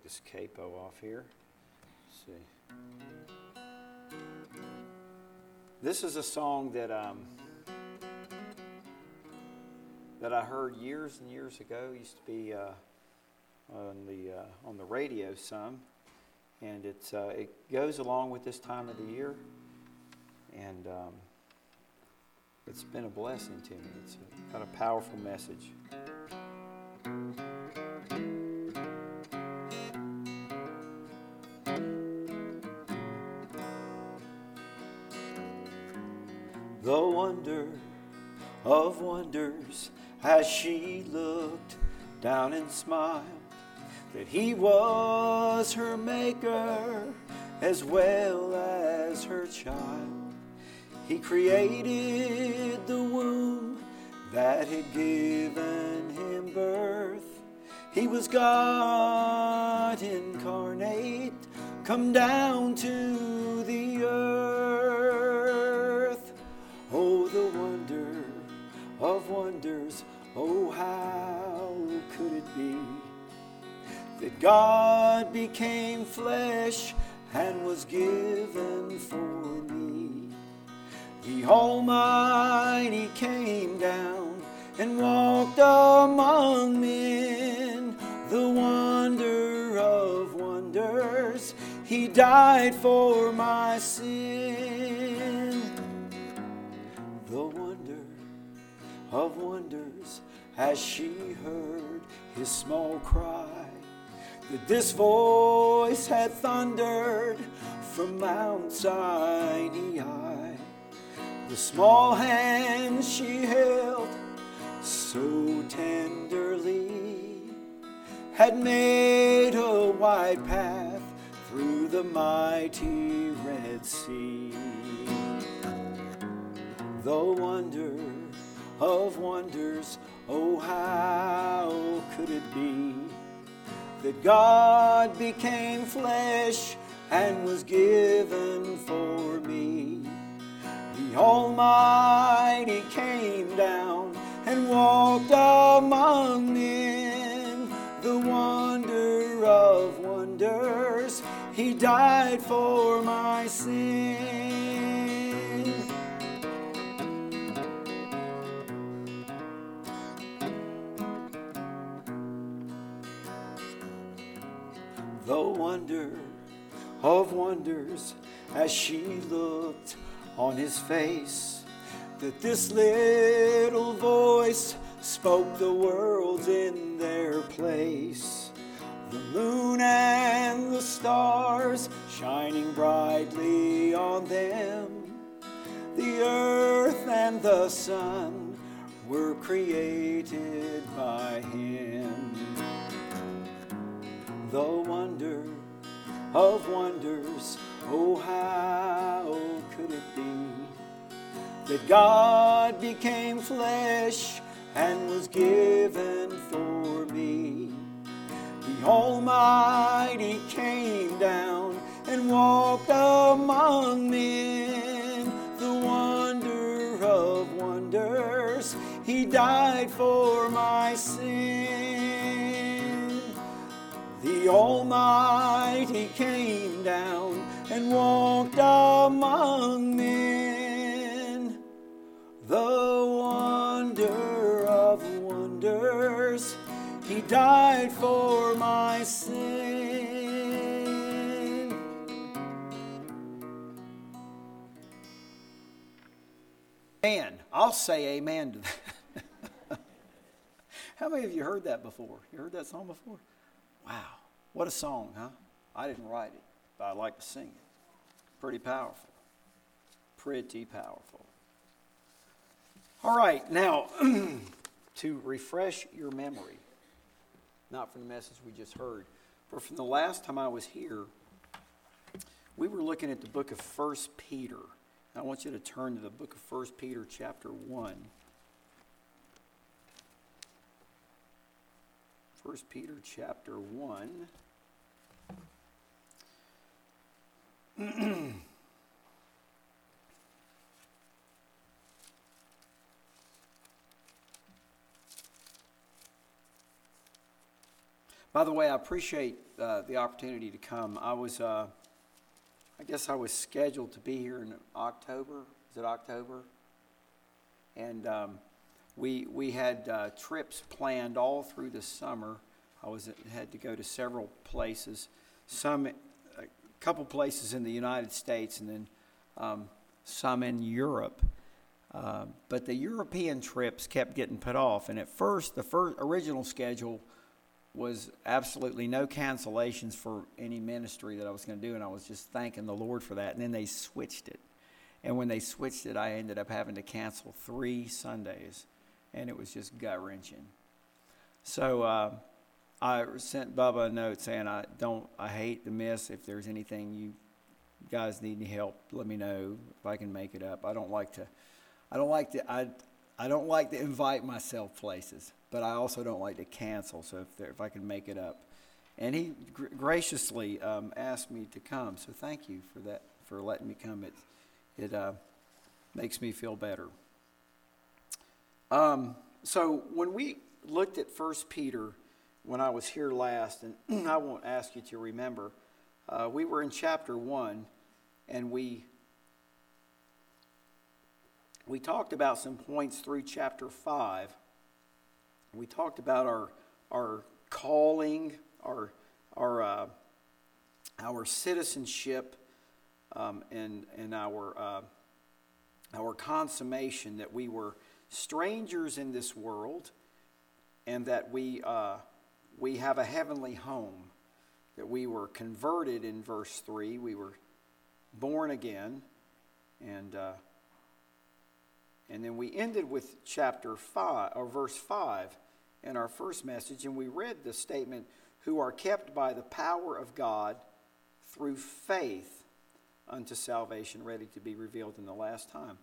this capo off here. Let's see. This is a song that I heard years and years ago. It used to be on the radio some, and it goes along with this time of the year, and it's been a blessing to me. It's got a powerful message. The wonder of wonders, as she looked down and smiled, that he was her maker as well as her child. He created the womb that had given him birth. He was God incarnate, come down to the earth. Oh, the wonder of wonders, oh, how could it be that God became flesh and was given for me? The Almighty came down and walked among men. The wonder of wonders, he died for my sin. The wonder of wonders, as she heard his small cry, that this voice had thundered from Mount Sinai. The small hand she held so tenderly had made a wide path through the mighty Red Sea. The wonder of wonders, oh, how could it be that God became flesh and was given for me? The Almighty came down and walked among men. The wonder of wonders, he died for my sin. The wonder of wonders, as she looked on his face, that this little voice spoke the worlds in their place. The moon and the stars shining brightly on them, the earth and the sun were created by him. The wonder of wonders, oh, how could it be that God became flesh and was given for me? The Almighty came down and walked among men. The wonder of wonders, he died for my sin. The Almighty came down and walked among men. The wonder of wonders, he died for my sin. Man, I'll say amen to that. How many of you heard that before? You heard that song before? Wow, what a song, huh? I didn't write it, but I like to sing it. Pretty powerful. Pretty powerful. All right, now, to refresh your memory, not from the message we just heard, but from the last time I was here, we were looking at the book of 1 Peter. I want you to turn to the book of 1 Peter chapter 1. 1 Peter chapter 1. By the way, I appreciate the opportunity to come. I guess I was scheduled to be here in October. Is it October? And we had trips planned all through the summer. Had to go to several places, a couple places in the United States, and then some in Europe. But the European trips kept getting put off. And at first, the original schedule was absolutely no cancellations for any ministry that I was going to do, and I was just thanking the Lord for that. And then they switched it. And when they switched it, I ended up having to cancel 3 Sundays, and it was just gut-wrenching. So I sent Bubba a note saying, I hate to miss. If there's anything you guys need any help, let me know if I can make it up. I don't like to invite myself places, but I also don't like to cancel. So if I can make it up, and he graciously asked me to come. So thank you for that, for letting me come. It makes me feel better. So when we looked at 1 Peter when I was here last, and I won't ask you to remember, we were in chapter 1, and we talked about some points through chapter 5. We talked about our calling, our citizenship, and our consummation, that we were strangers in this world, and that we have a heavenly home, that we were converted in verse 3, we were born again, and then we ended with chapter 5, or verse 5 in our first message, and we read the statement, who are kept by the power of God through faith unto salvation, ready to be revealed in the last time.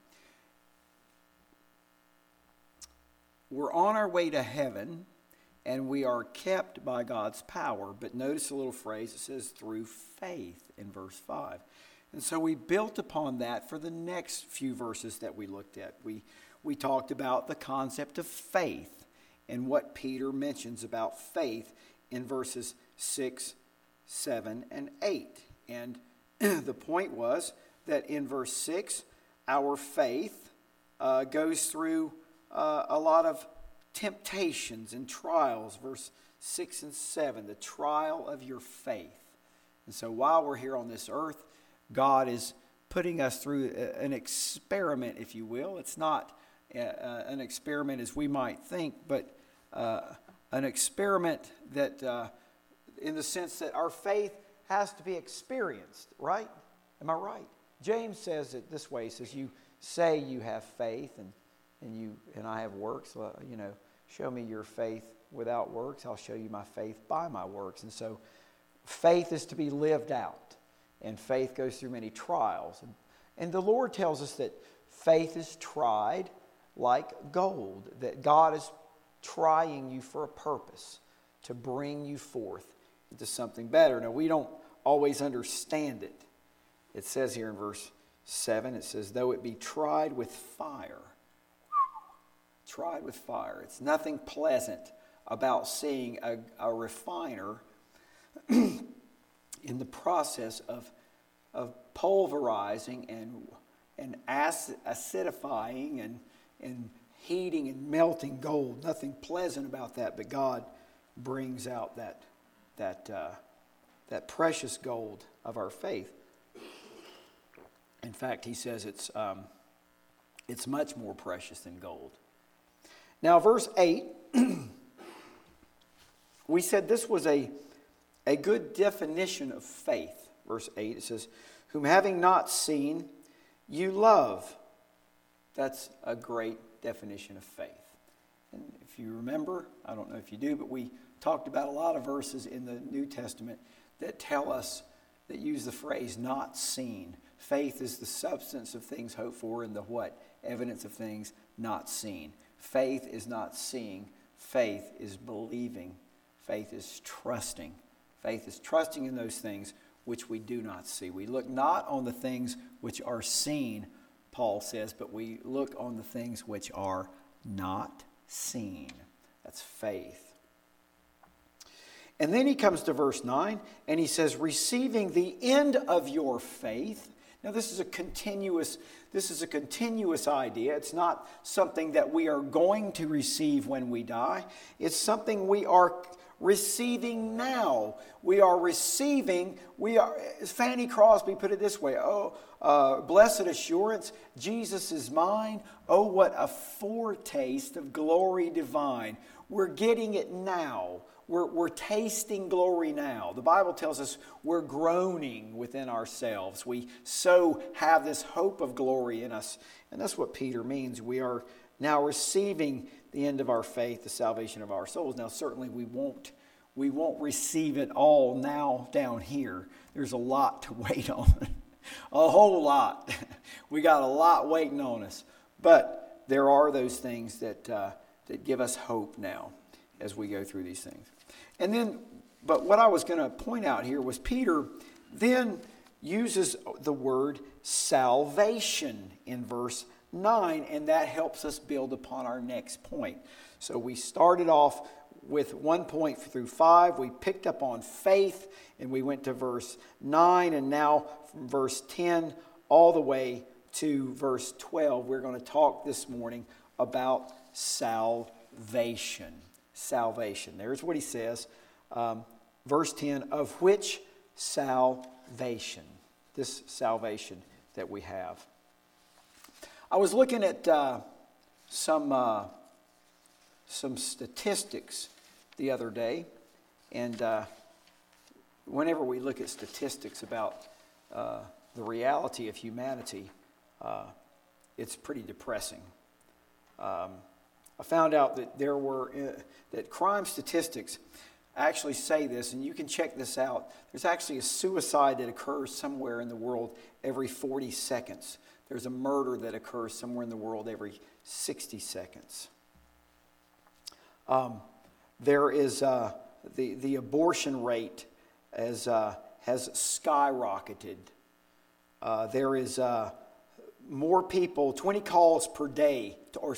We're on our way to heaven, and we are kept by God's power. But notice a little phrase, it says through faith in verse 5. And so we built upon that for the next few verses that we looked at. We talked about the concept of faith and what Peter mentions about faith in verses 6, 7, and 8. And the point was that in verse 6, our faith goes through a lot of temptations and trials. Verse 6 and 7, the trial of your faith. And so while we're here on this earth, God is putting us through an experiment, if you will. It's not an experiment as we might think, but an experiment that, in the sense that our faith has to be experienced, right? Am I right? James says it this way. He says, you say you have faith and I have works. Well, show me your faith without works. I'll show you my faith by my works. And so faith is to be lived out. And faith goes through many trials. And the Lord tells us that faith is tried like gold, that God is trying you for a purpose, to bring you forth into something better. Now, we don't always understand it. It says here in verse 7, it says, though it be tried with fire. Tried with fire. It's nothing pleasant about seeing a refiner in the process of pulverizing and acidifying and heating and melting gold. Nothing pleasant about that, but God brings out that precious gold of our faith. In fact, he says it's much more precious than gold. Now, verse 8, we said this was a good definition of faith. Verse 8, it says, whom having not seen, you love. That's a great definition of faith. And if you remember, I don't know if you do, but we talked about a lot of verses in the New Testament that tell us, that use the phrase not seen. Faith is the substance of things hoped for and the what? Evidence of things not seen. Faith is not seeing. Faith is believing. Faith is trusting. Faith is trusting in those things which we do not see. We look not on the things which are seen, Paul says, but we look on the things which are not seen. That's faith. And then he comes to verse 9, and he says, receiving the end of your faith. Now this is a continuous idea. It's not something that we are going to receive when we die. It's something we are receiving now. Fanny Crosby put it this way, blessed assurance, Jesus is mine. Oh, what a foretaste of glory divine. We're getting it now. We're tasting glory now. The Bible tells us we're groaning within ourselves. We so have this hope of glory in us. And that's what Peter means. We are now receiving the end of our faith, the salvation of our souls. Now, certainly we won't receive it all now down here. There's a lot to wait on. A whole lot. We got a lot waiting on us. But there are those things that give us hope now as we go through these things. And then, but what I was going to point out here was Peter then uses the word salvation in verse 9, and that helps us build upon our next point. So we started off with 1 point through 5. We picked up on faith, and we went to verse 9, and now from verse 10 all the way to verse 12, we're going to talk this morning about salvation. Salvation. There's what he says. Verse 10, of which salvation. This salvation that we have. I was looking at some statistics the other day, and whenever we look at statistics about the reality of humanity, it's pretty depressing. I found out that that crime statistics actually say this, and you can check this out. There's actually a suicide that occurs somewhere in the world every 40 seconds. There's a murder that occurs somewhere in the world every 60 seconds. There is the abortion rate has skyrocketed. There is more people, 20,000 calls per day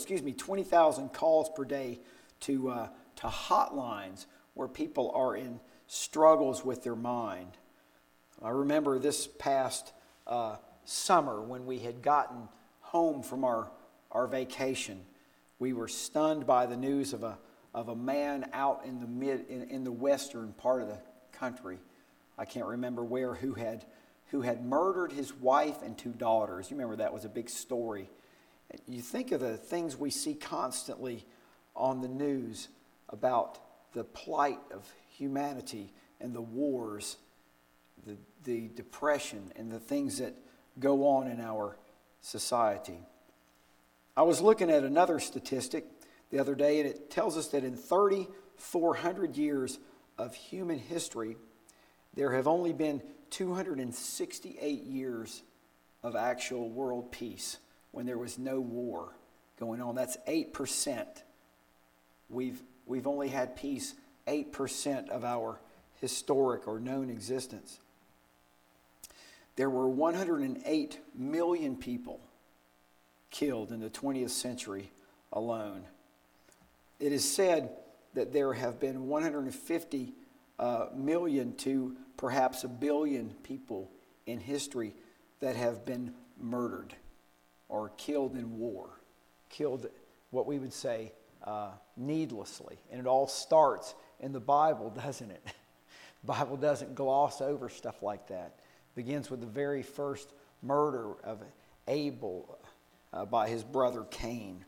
to hotlines where people are in struggles with their mind. I remember this past summer when we had gotten home from our vacation. We were stunned by the news of a man out in the western part of the country. I can't remember where, who had murdered his wife and 2 daughters. You remember that was a big story. You think of the things we see constantly on the news about the plight of humanity and the wars, the depression and the things that go on in our society. I was looking at another statistic the other day, and it tells us that in 3,400 years of human history, there have only been 268 years of actual world peace when there was no war going on. That's 8%. We've only had peace 8% of our historic or known existence. There were 108 million people killed in the 20th century alone. It is said that there have been 150 million to perhaps 1 billion people in history that have been murdered or killed in war, killed what we would say needlessly. And it all starts in the Bible, doesn't it? The Bible doesn't gloss over stuff like that. It begins with the very first murder of Abel by his brother Cain.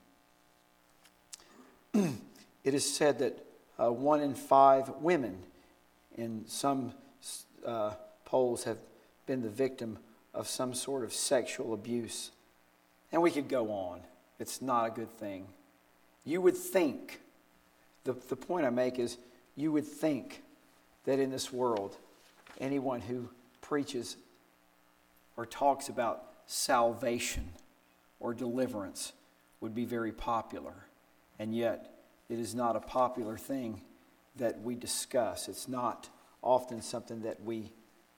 It is said that 1 in 5 women in some polls have been the victim of some sort of sexual abuse. And we could go on. It's not a good thing. You would think, the point I make is, you would think that in this world, anyone who preaches or talks about salvation or deliverance would be very popular. And yet, it is not a popular thing that we discuss. It's not often something that we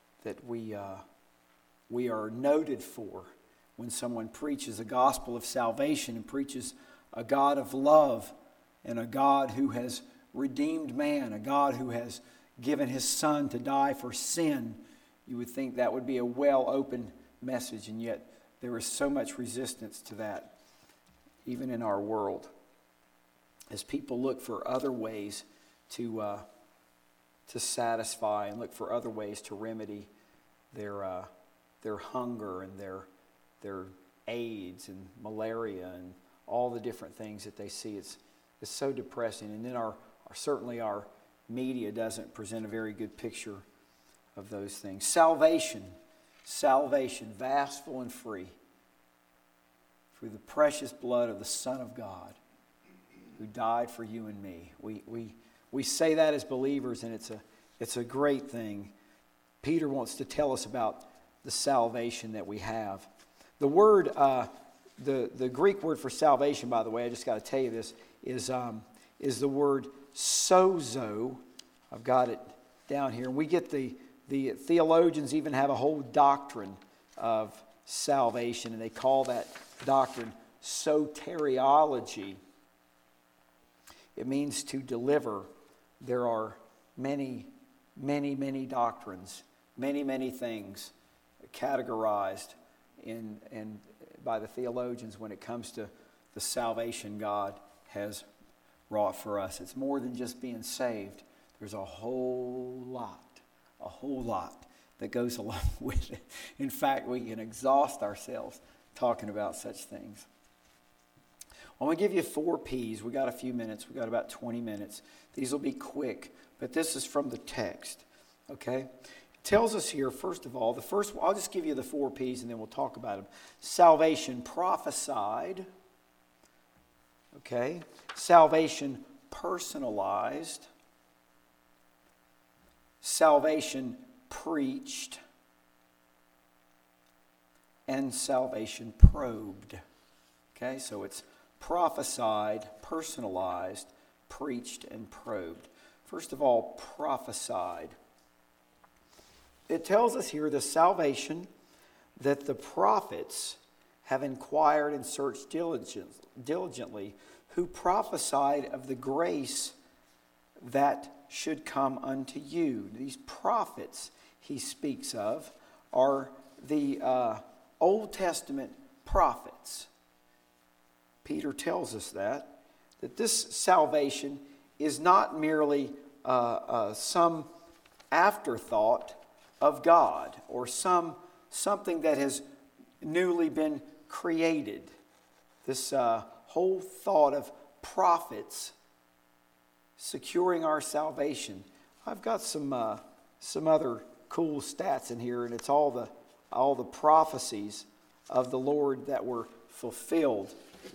are noted for when someone preaches a gospel of salvation and preaches a God of love and a God who has redeemed man, a God who has given his son to die for sin, you would think that would be a well-opened message, and yet there is so much resistance to that, even in our world, as people look for other ways to satisfy and look for other ways to remedy their hunger and their AIDS and malaria and all the different things that they see. It's so depressing. And then certainly our media doesn't present a very good picture of those things. Salvation, vast, full, and free, through the precious blood of the Son of God, who died for you and me. We say that as believers, and it's a great thing. Peter wants to tell us about the salvation that we have. The word, the Greek word for salvation, by the way, I just got to tell you this, is the word sozo. I've got it down here. And we get the theologians even have a whole doctrine of salvation, and they call that doctrine soteriology. It means to deliver. There are many, many, many doctrines, many, many things categorized in by the theologians when it comes to the salvation God has wrought for us. It's more than just being saved. There's a whole lot that goes along with it. In fact, we can exhaust ourselves talking about such things. I'm going to give you 4 P's. We got a few minutes. We got about 20 minutes. These will be quick, but this is from the text. Okay? It tells us here, first of all, I'll just give you the 4 P's and then we'll talk about them. Salvation prophesied. Okay? Salvation personalized. Salvation preached. And salvation probed. Okay? So it's prophesied, personalized, preached, and probed. First of all, prophesied. It tells us here the salvation that the prophets have inquired and searched diligently, who prophesied of the grace that should come unto you. These prophets he speaks of are the Old Testament prophets. Peter tells us that this salvation is not merely some afterthought of God or something that has newly been created. This whole thought of prophets securing our salvation. I've got some other cool stats in here, and it's all the prophecies of the Lord that were fulfilled.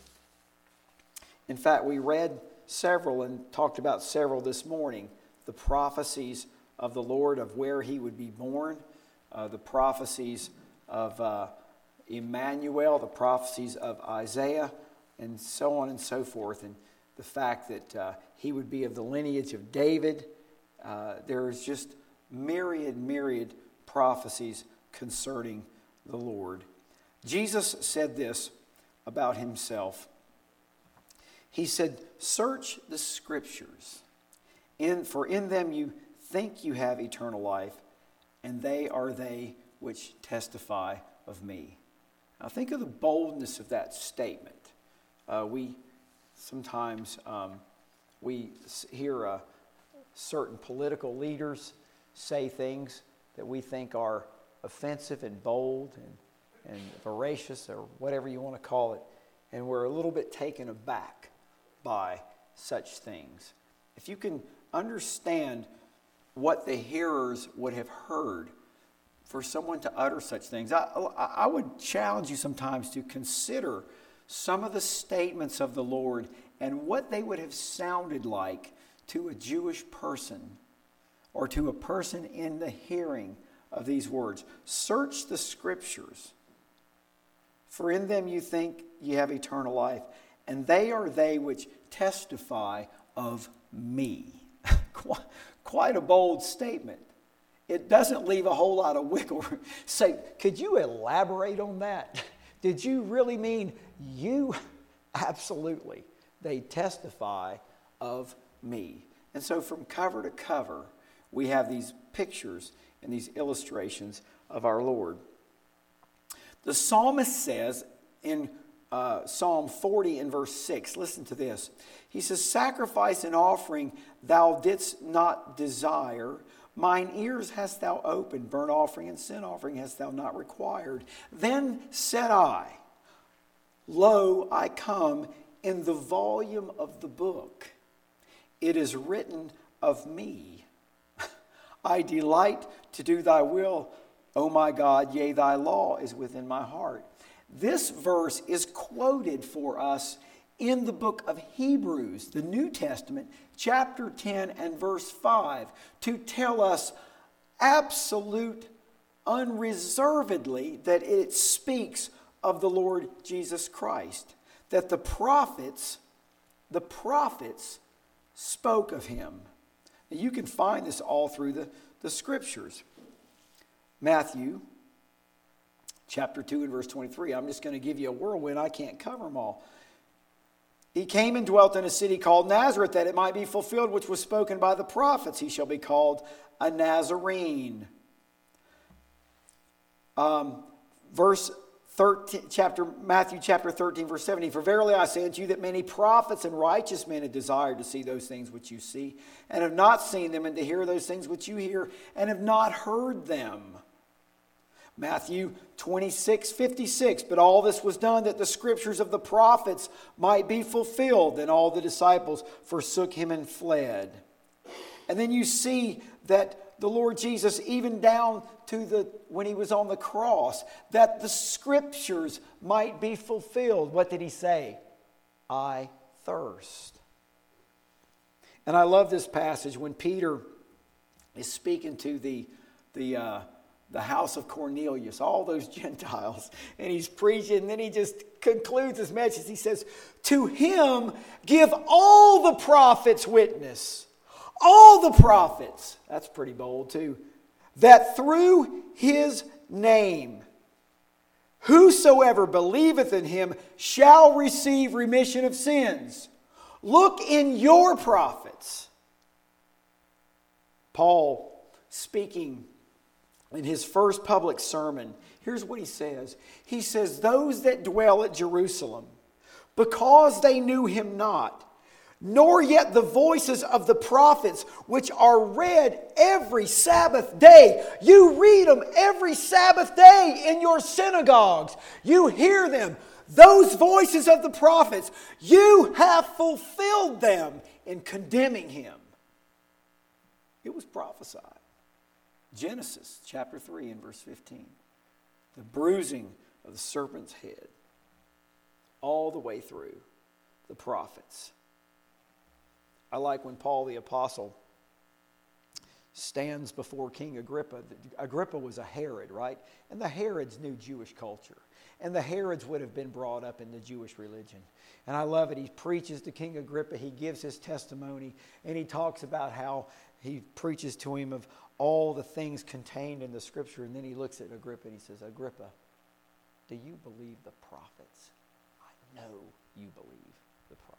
In fact, we read several and talked about several this morning. The prophecies of the Lord of where he would be born, the prophecies of Emmanuel, the prophecies of Isaiah, and so on and so forth. And the fact that he would be of the lineage of David. There's just myriad prophecies concerning the Lord. Jesus said this about himself. He said, "Search the Scriptures, for in them you think you have eternal life, and they are they which testify of me." Now think of the boldness of that statement. We sometimes we hear certain political leaders say things that we think are offensive and bold and voracious, or whatever you want to call it, and we're a little bit taken aback by such things. If you can understand what the hearers would have heard for someone to utter such things, I would challenge you sometimes to consider some of the statements of the Lord and what they would have sounded like to a Jewish person or to a person in the hearing of these words. Search the Scriptures, for in them you think you have eternal life, and they are they which testify of me. Quite a bold statement. It doesn't leave a whole lot of wiggle room. Say, could you elaborate on that? Did you really mean you? Absolutely. They testify of me. And so from cover to cover, we have these pictures and these illustrations of our Lord. The psalmist says in Psalm 40 and verse 6, listen to this. He says, sacrifice and offering thou didst not desire. Mine ears hast thou opened. Burnt offering and sin offering hast thou not required. Then said I, lo, I come. In the volume of the book it is written of me. I delight to do thy will, O my God, yea, thy law is within my heart. This verse is quoted for us in the book of Hebrews, the New Testament, chapter 10 and verse 5, to tell us absolute, unreservedly that it speaks of the Lord Jesus Christ, that the prophets spoke of him. Now, you can find this all through the scriptures. Matthew chapter 2 and verse 23. I'm just going to give you a whirlwind. I can't cover them all. He came and dwelt in a city called Nazareth, that it might be fulfilled which was spoken by the prophets. He shall be called a Nazarene. Verse 13, Matthew chapter 13, verse 17. For verily I say unto you that many prophets and righteous men have desired to see those things which you see, and have not seen them, and to hear those things which you hear, and have not heard them. Matthew 26, 56. But all this was done that the scriptures of the prophets might be fulfilled. Then all the disciples forsook him and fled. And then you see that the Lord Jesus, even down to when he was on the cross, that the scriptures might be fulfilled. What did he say? I thirst. And I love this passage when Peter is speaking to the house of Cornelius, all those Gentiles, and he's preaching, and then he just concludes his message. He says, to him give all the prophets witness. All the prophets, that's pretty bold too, that through his name, whosoever believeth in him shall receive remission of sins. Look in your prophets. Paul, speaking in his first public sermon, here's what he says. He says, those that dwell at Jerusalem, because they knew him not, nor yet the voices of the prophets, which are read every Sabbath day. You read them every Sabbath day in your synagogues. You hear them. Those voices of the prophets, you have fulfilled them in condemning him. It was prophesied. Genesis chapter 3 and verse 15. The bruising of the serpent's head. All the way through the prophets. I like when Paul the Apostle stands before King Agrippa. Agrippa was a Herod, right? And the Herods knew Jewish culture. And the Herods would have been brought up in the Jewish religion. And I love it. He preaches to King Agrippa. He gives his testimony. And he talks about how he preaches to him of all the things contained in the scripture. And then he looks at Agrippa and he says, Agrippa, do you believe the prophets? I know you believe the prophets.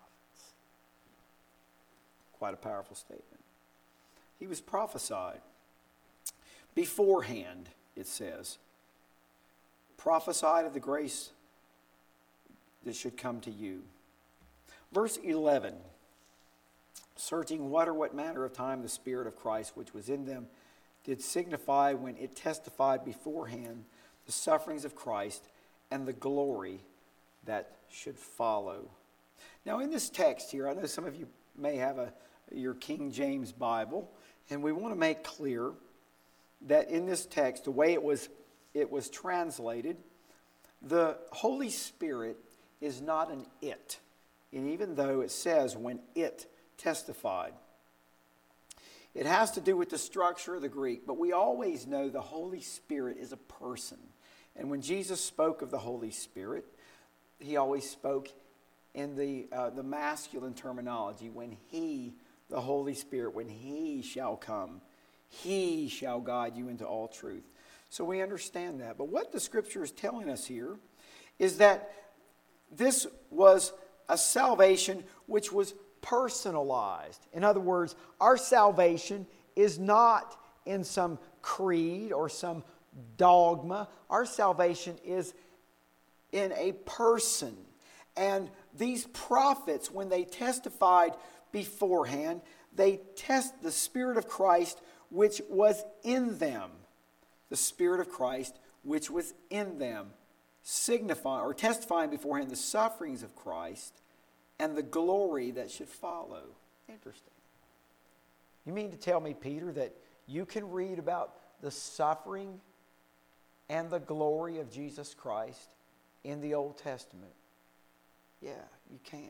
Quite a powerful statement. He was prophesied beforehand, it says. Prophesied of the grace that should come to you. Verse 11. Searching what manner of time the Spirit of Christ which was in them did signify when it testified beforehand the sufferings of Christ and the glory that should follow. Now in this text here, I know some of you may have your King James Bible, and we want to make clear that in this text, the way it was translated, the Holy Spirit is not an it. And even though it says when it testified, it has to do with the structure of the Greek, but we always know the Holy Spirit is a person. And when Jesus spoke of the Holy Spirit, he always spoke in the masculine terminology. When he, the Holy Spirit, when he shall come, he shall guide you into all truth. So we understand that. But what the scripture is telling us here is that this was a salvation which was personalized. In other words, our salvation is not in some creed or some dogma. Our salvation is in a person. And these prophets, when they testified beforehand, they test the Spirit of Christ which was in them. The Spirit of Christ which was in them, signifying or testifying beforehand the sufferings of Christ and the glory that should follow. Interesting. You mean to tell me, Peter, that you can read about the suffering and the glory of Jesus Christ in the Old Testament? Yeah, you can.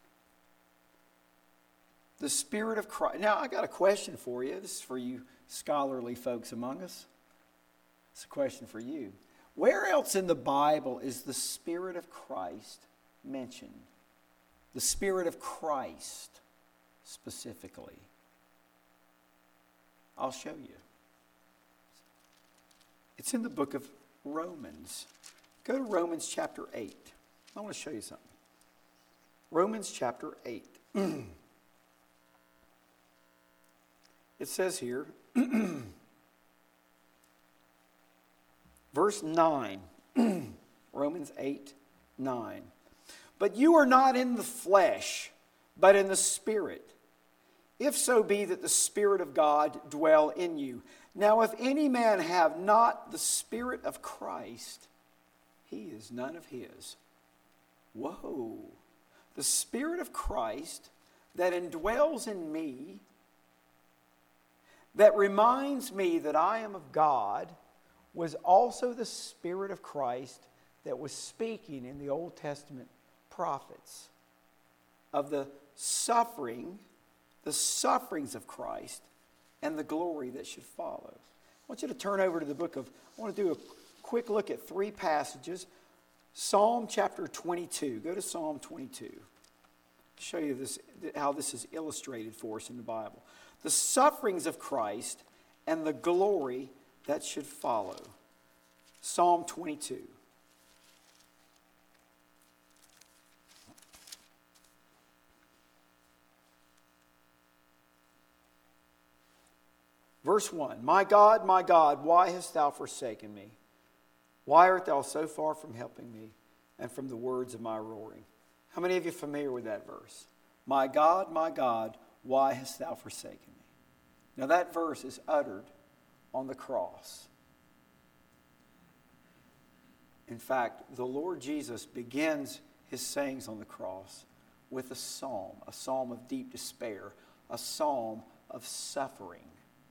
The Spirit of Christ. Now, I got a question for you. This is for you scholarly folks among us. It's a question for you. Where else in the Bible is the Spirit of Christ mentioned? The Spirit of Christ specifically. I'll show you. It's in the book of Romans. Go to Romans chapter 8. I want to show you something. Romans chapter 8. It says here, verse 9, Romans 8, 9. But you are not in the flesh, but in the Spirit, if so be that the Spirit of God dwell in you. Now if any man have not the Spirit of Christ, he is none of his. Whoa. The Spirit of Christ that indwells in me, that reminds me that I am of God, was also the Spirit of Christ that was speaking in the Old Testament prophets of the sufferings of Christ and the glory that should follow. I want you to turn over to the book of, I want to do a quick look at 3 passages. Psalm chapter 22. Go to Psalm 22. Show you this, how this is illustrated for us in the Bible. The sufferings of Christ and the glory that should follow. Psalm 22. Verse 1. My God, why hast thou forsaken me? Why art thou so far from helping me and from the words of my roaring? How many of you are familiar with that verse? My God, why hast thou forsaken me? Now that verse is uttered on the cross. In fact, the Lord Jesus begins his sayings on the cross with a psalm of deep despair, a psalm of suffering.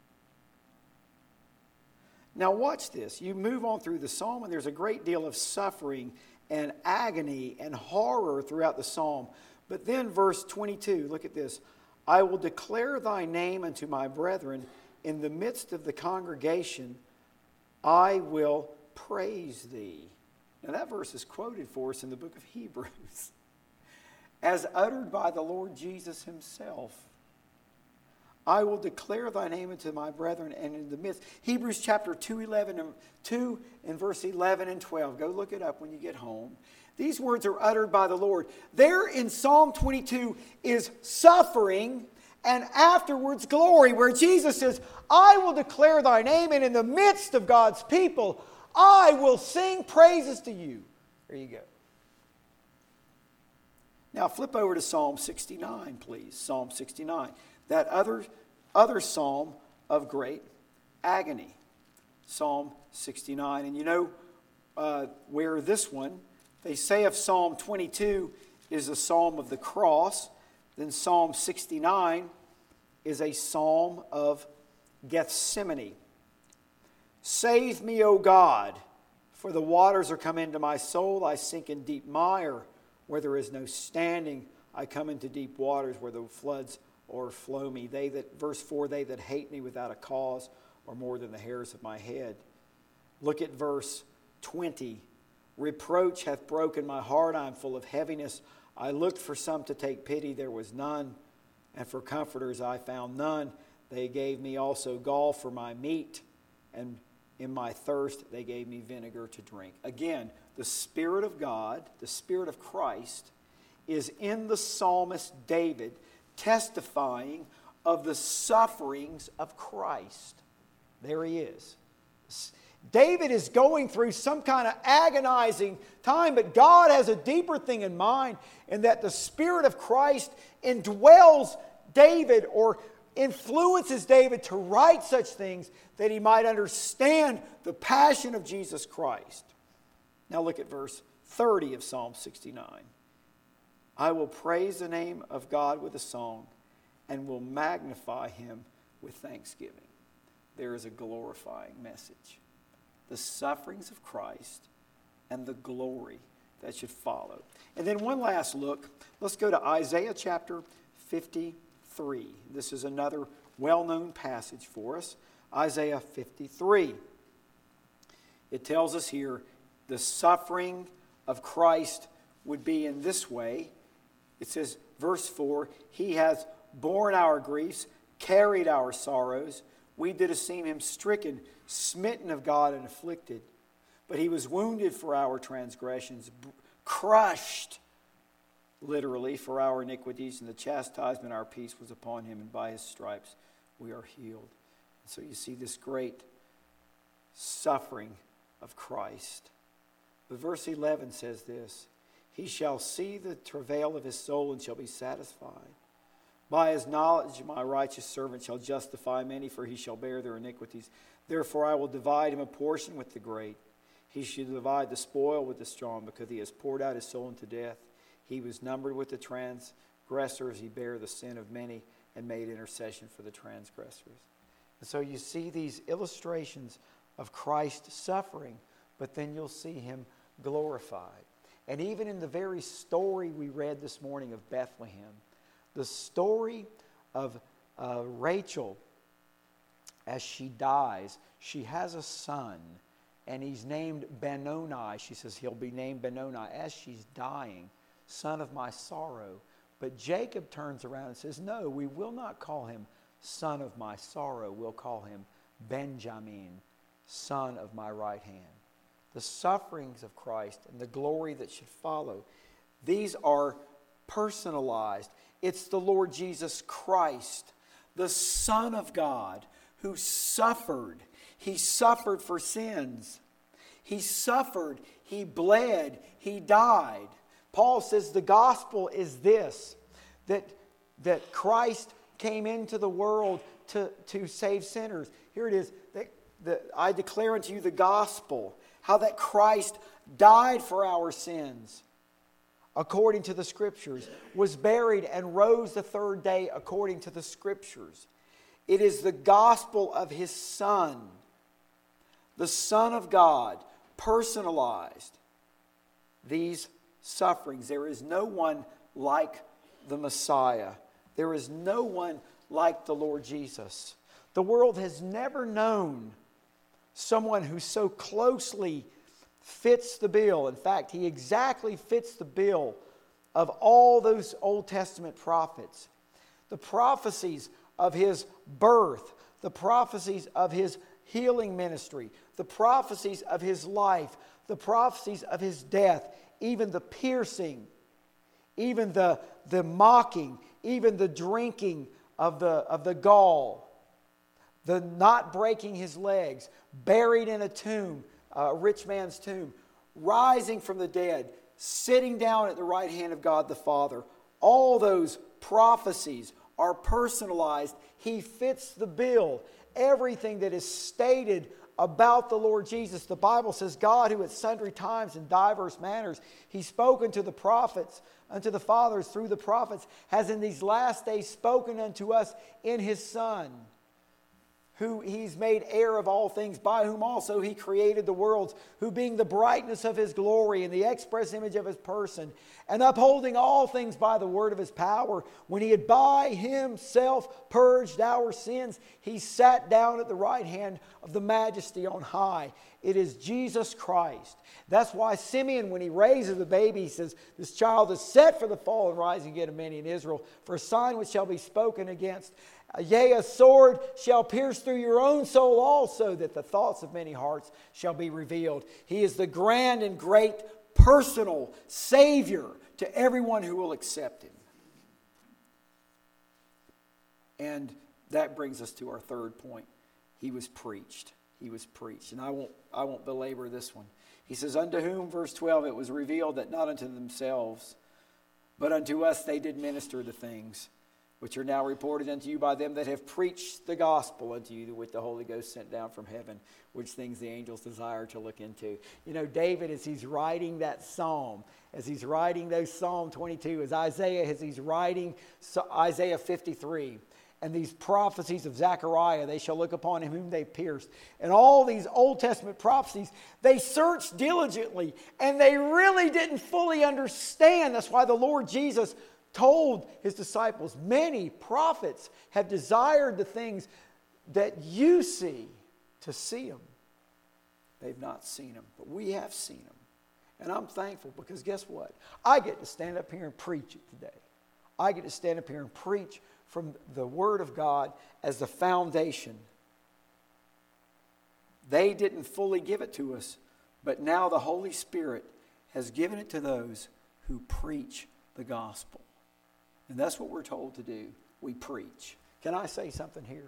Now watch this. You move on through the psalm and there's a great deal of suffering and agony and horror throughout the psalm. But then verse 22, look at this. I will declare thy name unto my brethren. In the midst of the congregation, I will praise thee. Now that verse is quoted for us in the book of Hebrews as uttered by the Lord Jesus himself. I will declare thy name unto my brethren and in the midst. Hebrews chapter 2 and verse 11 and 12. Go look it up when you get home. These words are uttered by the Lord. There in Psalm 22 is suffering and afterwards glory, where Jesus says, I will declare thy name, and in the midst of God's people, I will sing praises to you. There you go. Now flip over to Psalm 69, please. Psalm 69. That other psalm of great agony. Psalm 69. And you know where this one, they say of Psalm 22 is a psalm of the cross. Then Psalm 69 is a psalm of Gethsemane. Save me, O God, for the waters are come into my soul. I sink in deep mire where there is no standing. I come into deep waters where the floods o'erflow me. Verse 4, they that hate me without a cause are more than the hairs of my head. Look at verse 20. Reproach hath broken my heart. I am full of heaviness. I looked for some to take pity. There was none. And for comforters I found none. They gave me also gall for my meat. And in my thirst they gave me vinegar to drink. Again, the Spirit of God, the Spirit of Christ, is in the psalmist David, testifying of the sufferings of Christ. There he is. David is going through some kind of agonizing time, but God has a deeper thing in mind, in that the Spirit of Christ indwells David, or influences David to write such things that he might understand the passion of Jesus Christ. Now look at verse 30 of Psalm 69. I will praise the name of God with a song, and will magnify him with thanksgiving. There is a glorifying message. The sufferings of Christ and the glory that should follow. And then one last look. Let's go to Isaiah chapter 53. This is another well-known passage for us. Isaiah 53. It tells us here the suffering of Christ would be in this way. It says, verse 4, He has borne our griefs, carried our sorrows. We did esteem him stricken, smitten of God, and afflicted. But he was wounded for our transgressions, crushed, literally, for our iniquities, and the chastisement of our peace was upon him, and by his stripes we are healed. And so you see this great suffering of Christ. But verse 11 says this, He shall see the travail of his soul and shall be satisfied. By his knowledge my righteous servant shall justify many, for he shall bear their iniquities. Therefore I will divide him a portion with the great. He shall divide the spoil with the strong, because he has poured out his soul into death. He was numbered with the transgressors. He bare the sin of many and made intercession for the transgressors. And so you see these illustrations of Christ suffering, but then you'll see him glorified. And even in the very story we read this morning of Bethlehem, the story of Rachel, as she dies, she has a son, and he's named Benoni. She says he'll be named Benoni as she's dying, son of my sorrow. But Jacob turns around and says, no, we will not call him son of my sorrow. We'll call him Benjamin, son of my right hand. The sufferings of Christ and the glory that should follow, these are personalized. It's the Lord Jesus Christ, the Son of God, who suffered. He suffered for sins. He suffered. He bled. He died. Paul says the gospel is this, that Christ came into the world to save sinners. Here it is. That I declare unto you the gospel, how that Christ died for our sins, according to the Scriptures, was buried and rose the third day according to the Scriptures. It is the gospel of His Son, the Son of God, personalized. These sufferings. There is no one like the Messiah. There is no one like the Lord Jesus. The world has never known someone who so closely fits the bill. In fact, he exactly fits the bill of all those Old Testament prophets. The prophecies of his birth, the prophecies of his healing ministry, the prophecies of his life, the prophecies of his death, even the piercing, even the mocking, even the drinking of the gall, the not breaking his legs, buried in a tomb, a rich man's tomb, rising from the dead, sitting down at the right hand of God the Father. All those prophecies are personalized. He fits the bill. Everything that is stated about the Lord Jesus, the Bible says, God, who at sundry times in diverse manners, He's spoken to the prophets, unto the fathers through the prophets, has in these last days spoken unto us in His Son, who He's made heir of all things, by whom also He created the worlds, who being the brightness of His glory and the express image of His person, and upholding all things by the word of His power, when He had by Himself purged our sins, He sat down at the right hand of the Majesty on high. It is Jesus Christ. That's why Simeon, when he raises the baby, he says, this child is set for the fall and rising again of many in Israel, for a sign which shall be spoken against. Yea, a sword shall pierce through your own soul also, that the thoughts of many hearts shall be revealed. He is the grand and great personal Savior to everyone who will accept Him. And That brings us to our third point. He was preached. He was preached. And I won't belabor this one. He says, unto whom, verse 12, it was revealed that not unto themselves, but unto us they did minister the things which are now reported unto you by them that have preached the gospel unto you with the Holy Ghost sent down from heaven, which things the angels desire to look into. You know, David, as he's writing that psalm, as he's writing those Psalm 22, as Isaiah, as he's writing Isaiah 53, and these prophecies of Zechariah, they shall look upon him whom they pierced. And all these Old Testament prophecies, they searched diligently, and they really didn't fully understand. That's why the Lord Jesus told his disciples, many prophets have desired the things that you see to see them. They've not seen them, but we have seen them. And I'm thankful because guess what? I get to stand up here and preach it today. I get to stand up here and preach from the Word of God as the foundation. They didn't fully give it to us, but now the Holy Spirit has given it to those who preach the gospel. And that's what we're told to do. We preach. Can I say something here?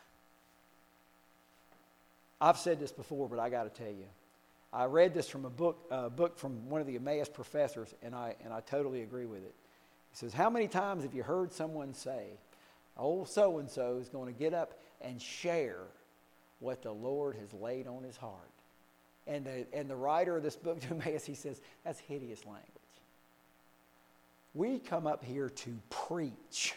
I've said this before, but I got to tell you. I read this from a book from one of the Emmaus professors, and I totally agree with it. He says, how many times have you heard someone say, old so-and-so is going to get up and share what the Lord has laid on his heart? And the writer of this book, Emmaus, he says, that's hideous language. We come up here to preach.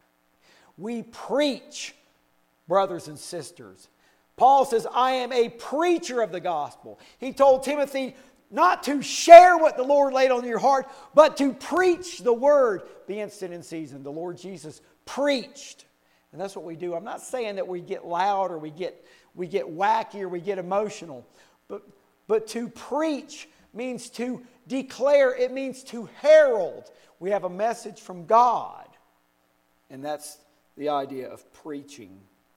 We preach, brothers and sisters. Paul says, I am a preacher of the gospel. He told Timothy not to share what the Lord laid on your heart, but to preach the word, be instant in season. The Lord Jesus preached. And that's what we do. I'm not saying that we get loud or we get wacky or we get emotional. But to preach means to declare. It means to herald. We have a message from God. And that's the idea of preaching.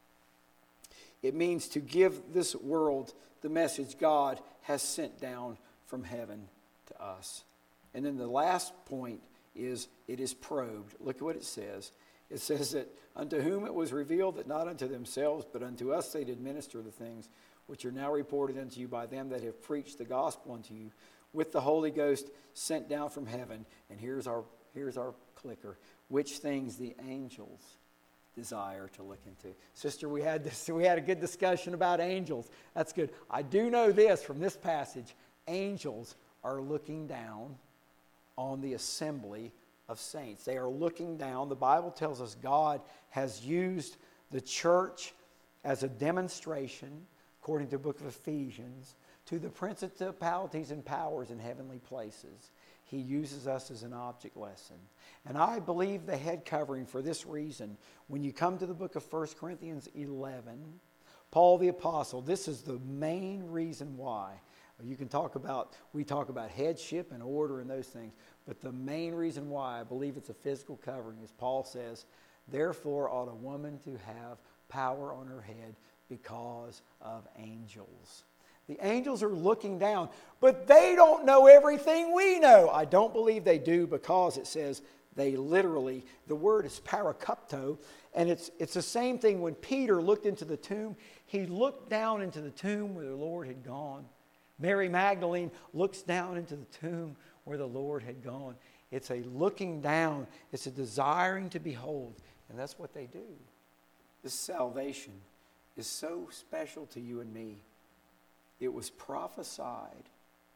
It means to give this world the message God has sent down from heaven to us. And then the last point is it is probed. Look at what it says. It says that unto whom it was revealed that not unto themselves, but unto us they did minister the things which are now reported unto you by them that have preached the gospel unto you with the Holy Ghost sent down from heaven. And here's our clicker. Which things the angels desire to look into. Sister, we had a good discussion about angels. That's good. I do know this from this passage. Angels are looking down on the assembly of saints. They are looking down. The Bible tells us God has used the church as a demonstration, according to the book of Ephesians, to the principalities and powers in heavenly places. He uses us as an object lesson. And I believe the head covering for this reason. When you come to the book of 1 Corinthians 11, Paul the Apostle, this is the main reason why. We talk about headship and order and those things. But the main reason why I believe it's a physical covering is Paul says, therefore ought a woman to have power on her head because of angels. The angels are looking down, but they don't know everything we know. I don't believe they do because it says they literally, the word is parakupto, and it's the same thing when Peter looked into the tomb. He looked down into the tomb where the Lord had gone. Mary Magdalene looks down into the tomb where the Lord had gone. It's a looking down. It's a desiring to behold, and that's what they do. This salvation is so special to you and me. It was prophesied.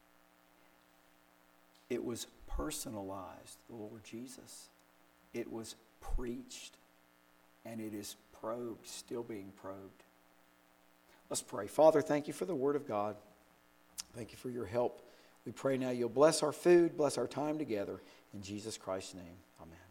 It was personalized, the Lord Jesus. It was preached. And it is probed, still being probed. Let's pray. Father, thank you for the Word of God. Thank you for your help. We pray now you'll bless our food, bless our time together. In Jesus Christ's name, amen.